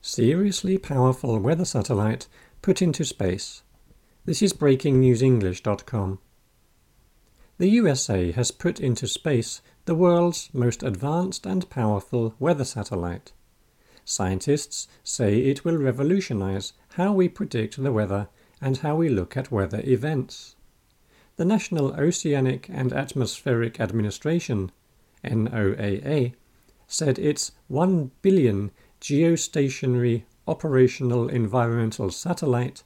Seriously powerful weather satellite put into space. This is breakingnewsenglish.com. The USA has put into space the world's most advanced and powerful weather satellite. Scientists say it will revolutionize how we predict the weather and how we look at weather events. The National Oceanic and Atmospheric Administration, NOAA, said its 1 billion geostationary operational environmental satellite,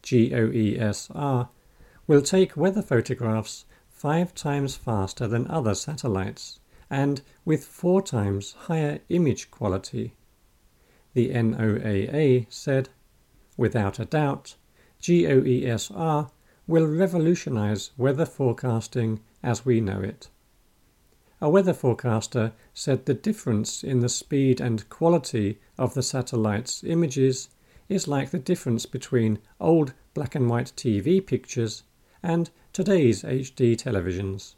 GOESR, will take weather photographs 5 times faster than other satellites and with 4 times higher image quality. The NOAA said, "Without a doubt, GOESR will revolutionize weather forecasting as we know it." A weather forecaster said the difference in the speed and quality of the satellite's images is like the difference between old black and white TV pictures and today's HD televisions.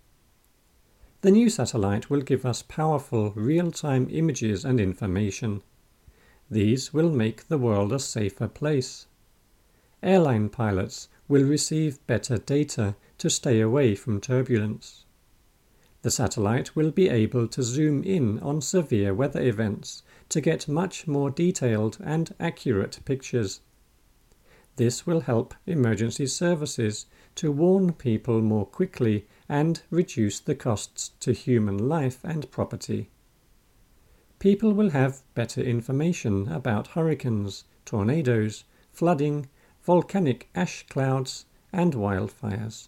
The new satellite will give us powerful real-time images and information. These will make the world a safer place. Airline pilots will receive better data to stay away from turbulence. The satellite will be able to zoom in on severe weather events to get much more detailed and accurate pictures. This will help emergency services to warn people more quickly and reduce the costs to human life and property. People will have better information about hurricanes, tornadoes, flooding, volcanic ash clouds, and wildfires.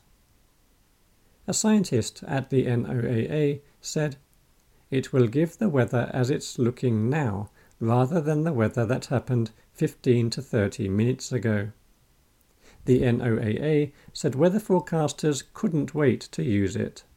A scientist at the NOAA said, "It will give the weather as it's looking now, rather than the weather that happened 15 to 30 minutes ago." The NOAA said weather forecasters couldn't wait to use it.